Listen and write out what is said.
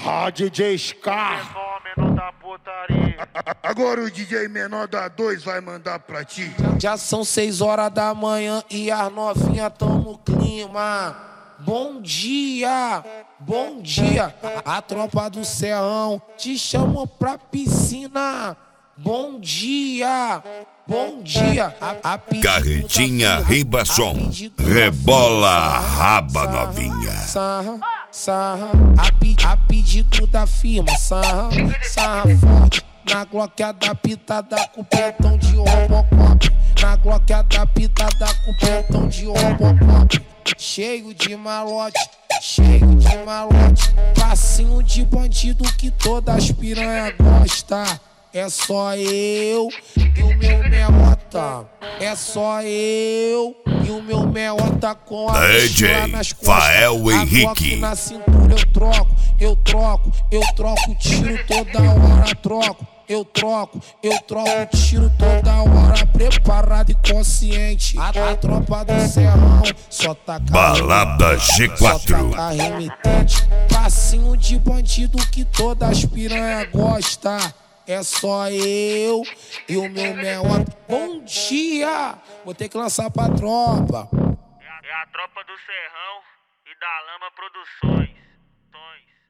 DJ Scar. Menor da putaria. Agora o DJ menor da 2 vai mandar pra ti. Já são 6 horas da manhã e as novinhas tão no clima. Bom dia, bom dia. A tropa do Serrão te chamou pra piscina. Bom dia, bom dia. Carretinha Ribasson, rebola raba novinha. Sarra, sarra, a pedido da firma. Sarra, sarra forte. Na Glock adaptada com petão de Robocop. Na Glock adaptada com petão de Robocop. Cheio de malote, cheio de malote. Passinho de bandido que todas as piranha gosta. É só eu e o meu meota. É só eu e o meu meota com a DJ nas costas. Fael Henrique. Na cintura eu troco tiro toda hora, troco. Eu troco tiro toda hora, preparado e consciente. A tropa do Serrão só tá Balada G4. Só tá remitente. Passinho de bandido que todas as piranha gosta. É só eu e o meu meota. Bom dia! Vou ter que lançar pra tropa. É a tropa do Serrão e da Lama Produções.